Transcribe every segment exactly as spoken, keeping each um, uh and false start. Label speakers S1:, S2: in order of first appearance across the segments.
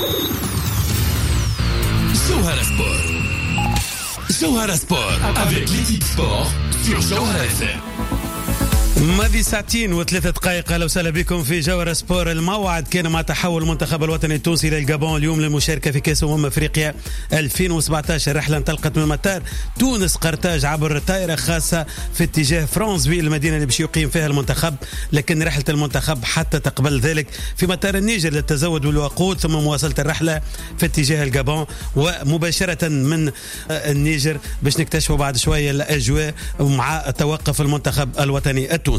S1: Jawhara Sport. Jawhara Sport avec l'équipe sport sur Jawhara F M.
S2: ماضي ساعتين وثلاثة دقائق. أهلا وسهلا بكم في جوهر سبور. الموعد كان مع تحول المنتخب الوطني التونسي إلى الجابون اليوم للمشاركة في كأس أمم أفريقيا ألفين وسبعة عشر. رحلة انطلقت من مطار تونس قرطاج عبر طائرة خاصة في اتجاه فرانسفيل المدينة اللي باش يقيم فيها المنتخب، لكن رحلة المنتخب حتى قبل ذلك في مطار النيجر للتزود بالوقود ثم مواصلة الرحلة في اتجاه الجابون ومباشرة من النيجر باش نكتشفوا بعد شوية الأجواء مع توقف المنتخب الوطني التونسي.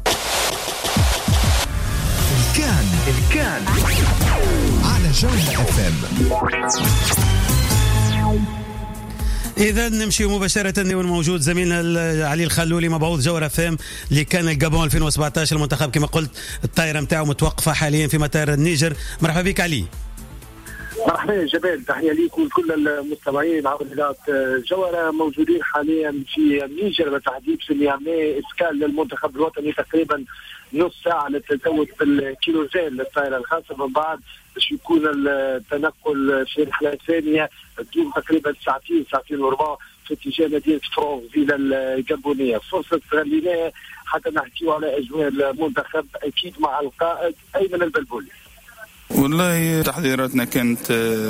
S1: الكان الكان على جوهر اف ام.
S2: إذا نمشي مباشرة ونموجود زميلنا علي الخلولي مبعوث جوهر اف ام اللي كان الجابون ألفين وسبعة عشر. المنتخب كما قلت الطائرة متاعه متوقفة حاليا في مطار النيجر. مرحبا بك علي.
S3: مرحبا يا جبال، تحية ليك ولكل المستمعين عبر إذاعة جوهرة. موجودين حاليا في النيجر بالتحديد في نيامي، إسكان للمنتخب الوطني تقريبا نص ساعة للتزود بالكيلوزين للطائرة الخاصة، من بعد باش يكون التنقل في الرحلة الثانية تدوم تقريبا ساعتين ساعتين وربع في اتجاه مدينة فرانسفيل الجابونية. فرصة غالية حتى نحكيو على أجواء المنتخب أكيد مع القائد أيمن البلبولي.
S4: والله تحضيراتنا كانت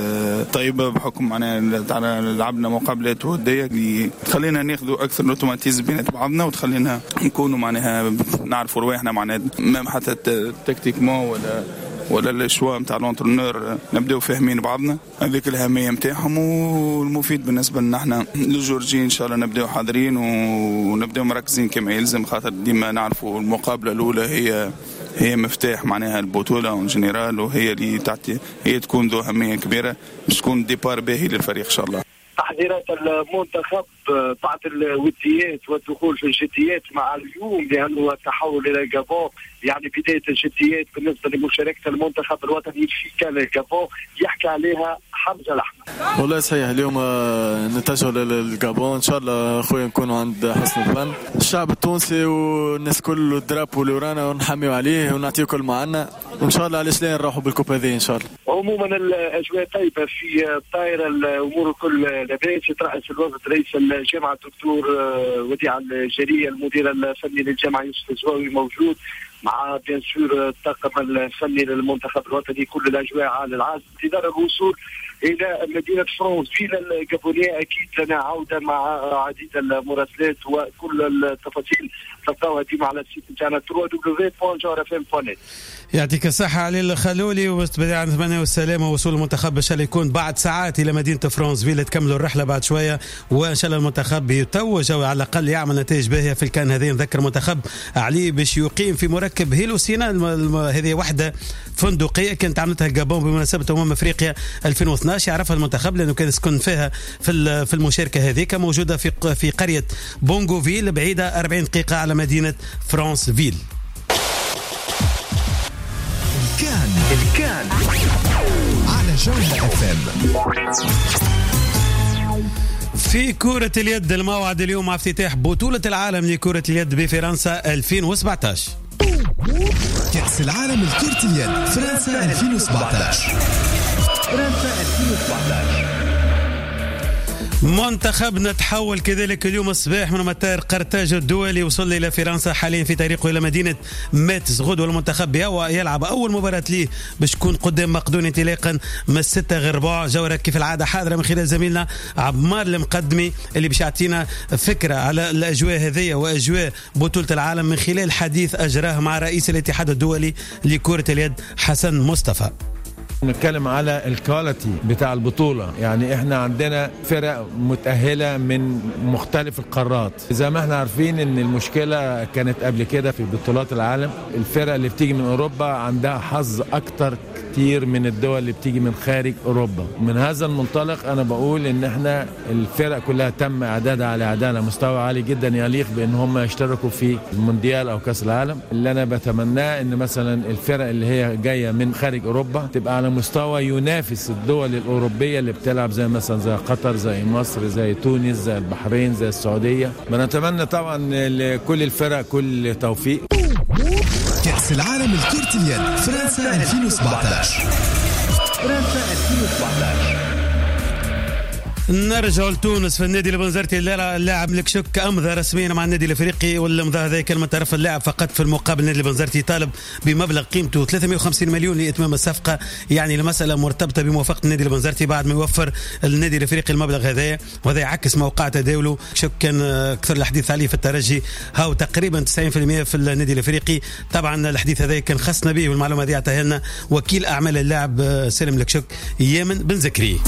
S4: طيبة بحكم معنا لعبنا مقابلات ودية اللي تخلينا ناخذوا أكثر اوتوماتيزم بين بعضنا وتخلينا نكونوا معناها نعرفوا رواحنا معناها ما حتى تكتيكمون ولا ولا الشوا نتاع لونترونور نبداو فاهمين بعضنا. هذيك الأهمية نتاعهم، والمفيد بالنسبة لنا احنا الجورجيين إن شاء الله نبداو حاضرين ونبداو مركزين كما يلزم، خاطر ديما نعرفوا المقابلة الأولى هي هي مفتاح معناها البطولة اون جنرال، وهي اللي تعطي هي تكون ذو أهمية كبيرة باش تكون ديبار باهي للفريق إن شاء الله.
S3: تحضيرات المنتخب بعد الوديات والدخول في الجديات مع اليوم، لأنه التحول إلى الجابون يعني بداية الجديات بالنسبة لمشاركة المنتخب الوطني في كان الجابون يحكي عليها حمزة الأحمد.
S5: والله صحيح اليوم نتجه للجابون إن شاء الله أخويا نكونوا عند حسن الظن. الشعب التونسي والناس كل الدراب واللي ورانا ونحميوا عليه ونعطيه كل ما عنا، وإن شاء الله علاش لا نروحوا بالكوب هذه إن شاء الله.
S3: عموما الأجواء طيبة في الطائرة، الأمور الكل لاباس. يترأس الوفد رئيس الجامعة الدكتور وديع الجرية، المدير الفني للجامعة يوسف الزواوي موجود مع بيان سور الطاقم الفني للمنتخب الوطني. كل الأجواء على العاصمة انتظار الوصول إلى مدينة فرانسفيل الجابونية. أكيد لنا عودة مع عديد المراسلات وكل التفاصيل تلقاوها ديما على السيت نتاعنا دبليو دبليو دبليو دوت جوهر اف ام دوت نت.
S2: يعطيك الصحة علي الخلولي، وبداية نتمنى والسلامة وصول المنتخب إن شاء الله يكون بعد ساعات إلى مدينة فرانسفيل تكملوا الرحلة بعد شوية، وإن شاء الله المنتخب يتوج أو على الأقل يعمل نتائج باهية في الكان هذه. نذكر منتخب علي باش يقيم في مركب هيلو سينا، هذه وحدة فندقية كانت عملتها الجابون بمناسبة أمم أفريقيا ألفين واثني عشر. يعرفها المنتخب لأنه كان يسكن فيها في في المشاركة هذه، موجودة في في قرية بونغوفيل بعيدة أربعين دقيقة على مدينة فرانسفيل.
S1: الكان الكان على جوهر اف ام.
S2: في كرة اليد الموعد اليوم مع افتتاح بطولة العالم لكرة اليد بفرنسا ألفين وسبعة عشر.
S1: كأس العالم لكرة اليد فرنسا ألفين وسبعة عشر. فرنسا ألفين وسبعة عشر.
S2: منتخبنا تحول كذلك اليوم الصباح من مطار قرطاج الدولي، وصل إلى فرنسا حاليا في طريقه إلى مدينة ميتز. غدوة المنتخب يلعب أول مباراة ليه باش تكون قدام مقدونيا انطلاقا من ستة غير ربع. جولة كيف العادة حاضرة من خلال زميلنا عمار المقدمي اللي باش يعطينا فكرة على الأجواء هذه وأجواء بطولة العالم من خلال حديث أجراه مع رئيس الاتحاد الدولي لكرة اليد حسن مصطفى.
S6: نتكلم على الكواليتي بتاع البطولة، يعني احنا عندنا فرق متأهلة من مختلف القارات. زي ما احنا عارفين ان المشكلة كانت قبل كده في بطولات العالم، الفرق اللي بتيجي من اوروبا عندها حظ اكتر كتير من الدول اللي بتيجي من خارج اوروبا. من هذا المنطلق انا بقول ان احنا الفرق كلها تم اعدادها على اعداد مستوى عالي جدا يليق بان هم يشتركوا في المونديال او كاس العالم. اللي انا بتمناه ان مثلا الفرق اللي هي جاية من خارج اوروبا تبقى على مستوى ينافس الدول الأوروبية اللي بتلعب زي مثلا زي قطر زي مصر زي تونس زي البحرين زي السعودية. بنتمنى طبعا لكل الفرق كل توفيق.
S1: كأس العالم لكرة اليد فرنسا ألفين وسبعة عشر. فرنسا ألفين وسبعة عشر.
S2: نرجع لتونس في النادي البنزرتي. اللاعب لكشك امضى رسميا مع النادي الافريقي، والامضاء هذا كان من طرف اللاعب فقط. في المقابل النادي البنزرتي طالب بمبلغ قيمته ثلاثمائة وخمسين مليون لاتمام الصفقه. يعني المساله مرتبطه بموافقه النادي البنزرتي بعد ما يوفر النادي الافريقي المبلغ هذا، وهذا يعكس موقع تداوله. كشك كان اكثر الحديث عليه في الترجي، هاو تقريبا تسعين بالمئة في النادي الافريقي. طبعا الحديث هذا كان خصنا به، والمعلومه هذه عطاها لنا وكيل اعمال اللاعب سالم لكشك يامن بن زكري.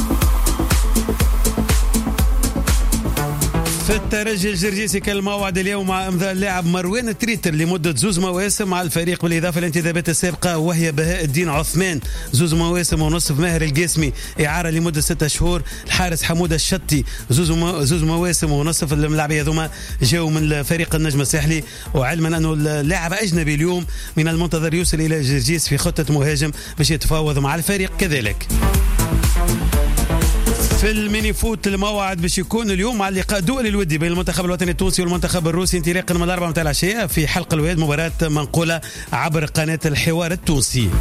S2: في الترجي الجرجيسي كان الموعد اليوم مع امضاء اللاعب مروان تريتر لمده زوز مواسم مع الفريق، بالاضافه للانتدابات السابقه وهي بهاء الدين عثمان زوز مواسم ونصف، ماهر القاسمي اعاره لمده ستة شهور، الحارس حموده الشطي زوز مو... زوز مواسم ونصف. اللاعبين هذوما جاوا من فريق النجم الساحلي، وعلما انه اللاعب اجنبي اليوم من المنتظر يوصل الى الجرجيس في خطه مهاجم باش يتفاوض مع الفريق كذلك. في الميني فوت الموعد باش يكون اليوم مع اللقاء الدولي الودي بين المنتخب الوطني التونسي والمنتخب الروسي انطلاقا من الأربعة متاع العشية في حلقة الوداد، مباراة منقولة عبر قناة الحوار التونسي.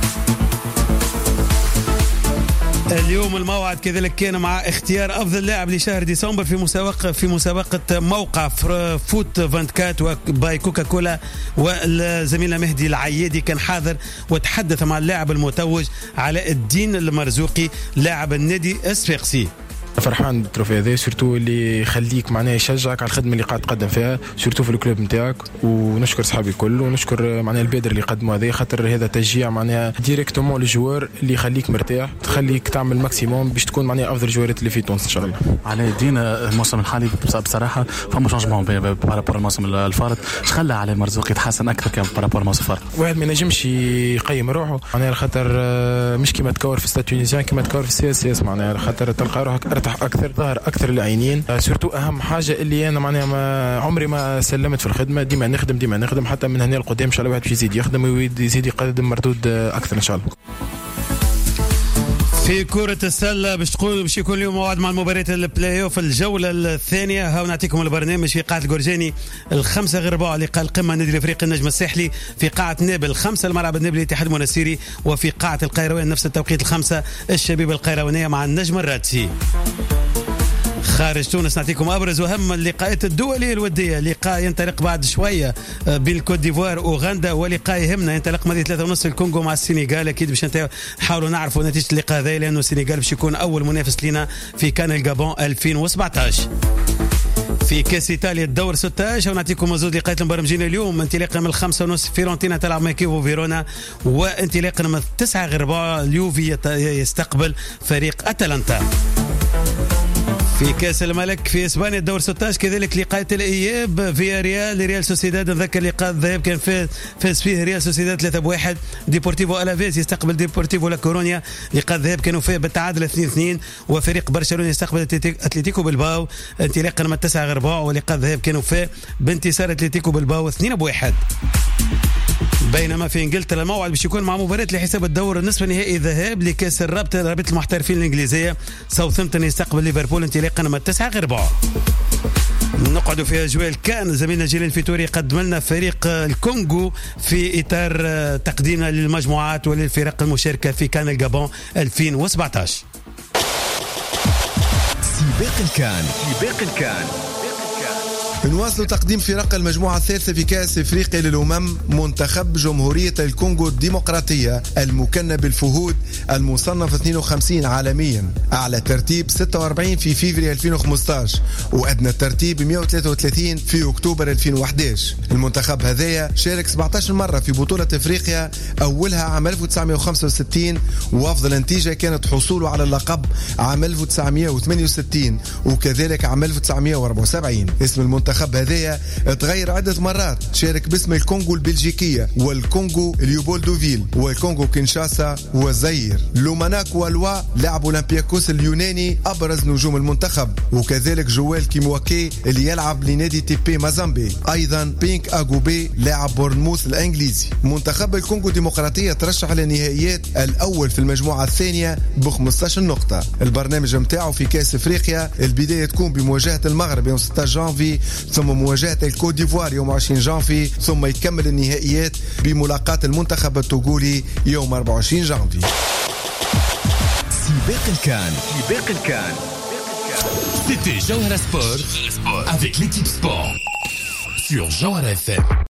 S2: اليوم الموعد كذلك كان مع اختيار افضل لاعب لشهر ديسمبر في مسابقه في مسابقه موقع فوت فانتكات وباي كوكا كولا، والزميل مهدي العيادي كان حاضر وتحدث مع اللاعب المتوج علاء الدين المرزوقي لاعب النادي الصفاقسي.
S7: فرحان بالتروفي هذا، سورتو اللي يخليك معناه يشجعك على الخدمه اللي قاعد تقدم فيها، سورتو في الكلوب نتاعك. ونشكر صحابي الكل، ونشكر معناه البادر اللي قدموا هذا، خاطر هذا تشجيع معناه ديريكتومون للجوار اللي يخليك مرتاح، تخليك تعمل ماكسيموم باش تكون معناه افضل جوارات اللي في تونس ان شاء الله.
S8: على الدين الموسم الحالي بصراحه فما شونجمون بارابور الموسم الفارط، خلى على مرزوق يتحسن اكثر كان بارابور الموسم الفارط.
S7: واحد ما ينجمش يقيم روحه معناه خاطر مش كيما تكور في ستاد تونسيان كيما تكور في السي اس اس، معناه خاطر تلقى روحك ارتاح اكثر، ظهر اكثر العينين. سورتو اهم حاجه اللي انا معناها ما عمري ما سلمت في الخدمه، ديما نخدم ديما نخدم حتى من هنا لقدام ان شاء الله. واحد باش يزيد يخدم ويزيد يقدم مردود اكثر ان شاء الله.
S2: في كرة السلة باش تقول باش يكون اليوم موعد مع المباريات البلاي اوف الجولة الثانية. هاو نعطيكم البرنامج. في قاعة الجورجاني الخمسة غير ربع لقاء القمة النادي الافريقي النجم الساحلي، في قاعة نابل خمسة الملعب النابل الاتحاد المنستيري، وفي قاعة القيروان نفس التوقيت الخمسة الشبيبة القيروانية مع النجم الرادسي. خارج تونس نعطيكم ابرز واهم اللقاءات الدوليه الوديه. لقاء ينطلق بعد شويه بين الكوت ديفوار اوغندا، ولقاء يهمنا ينطلق ماضي ثلاثة ونص الكونغو مع السنغال. اكيد باش نحاولوا نعرفوا نتيجه اللقاء هذا، لانه السنغال باش يكون اول منافس لنا في كان الجابون ألفين وسبعة عشر. في كاس ايطاليا الدور ستة عشر ونعطيكم زوج لقاءات المبرمجين اليوم. انطلاقا من الخمسة ونص فيرونتينا تلعب مع كيفو فيرونا، وانطلاقا من التسعة غير ربع اليوفي يستقبل فريق اتلانتا. في كاس الملك في اسبانيا الدور ستة عشر كذلك لقاءات الاياب، فيا ريال ريال سوسيداد. نذكر لقاء الذهاب كان فاز فيه ريال سوسيداد ثلاثة بواحد. ديبورتيفو الافيز يستقبل ديبورتيفو لا كورونيا، لقاء الذهاب كانوا فيه بالتعادل اثنين اثنين. وفريق برشلونه يستقبل اتلتيكو بالباو انطلاقا من التسعة غير ربع، ولقاء الذهاب كانوا فيه بانتصار اتلتيكو بالباو اثنين بواحد. بينما في انجلترا الموعد باش يكون مع مباراة لحساب الدور النصف النهائي ذهاب لكاس الرابطة رابطة المحترفين الانجليزية. ساوثامبتون يستقبل ليفربول انطلاقا من التسعة غير ربع. نقعد في اجواء كان زميلنا جيلين فيتوري قدم لنا فريق الكونغو في اطار تقديمنا للمجموعات وللفرق المشاركة في كان الجابون ألفين وسبعة عشر.
S1: سباق الكان سباق الكان نواصل تقديم فرق المجموعة الثالثة في كأس إفريقيا للأمم. منتخب جمهورية الكونغو الديمقراطية المكن بالفهود المصنف اثنين وخمسين عالميا، أعلى ترتيب ستة وأربعين في فيفري ألفين وخمسة عشر، وأدنى الترتيب مئة وثلاثة وثلاثين في أكتوبر ألفين وأحد عشر. المنتخب هذايا شارك سبعة عشر مرة في بطولة إفريقيا، أولها عام ألف وتسعمئة وخمسة وستين، وأفضل نتيجة كانت حصوله على اللقب عام ألف وتسعمئة وثمانية وستين وكذلك عام ألف وتسعمئة وأربعة وسبعين. اسم المنتخب المنتخب هذايا تغير عدة مرات، شارك باسم الكونغو البلجيكية والكونغو ليوبولدوفيل والكونغو كينشاسا والزاير. لوماناك والوا لاعب اولمبياكوس اليوناني ابرز نجوم المنتخب، وكذلك جوال كيمواكي اللي يلعب لنادي تيبي مازامبي، ايضا بينك اغوبي لاعب بورنموث الانجليزي. منتخب الكونغو الديمقراطية ترشح للنهائيات الاول في المجموعة الثانية ب خمسة عشر نقطة. البرنامج متاعه في كاس افريقيا البداية تكون بمواجهة المغرب يوم ستة عشر جانفي، ثم مواجهة الكوت ديفوار يوم عشرين جانفي، ثم يكمل النهائيات بملاقاة المنتخب التوغولي يوم أربعة وعشرين جانفي.
S9: سباق الكان سباق الكان C'était Jawara Sport avec l'équipe sport sur Jawara F M.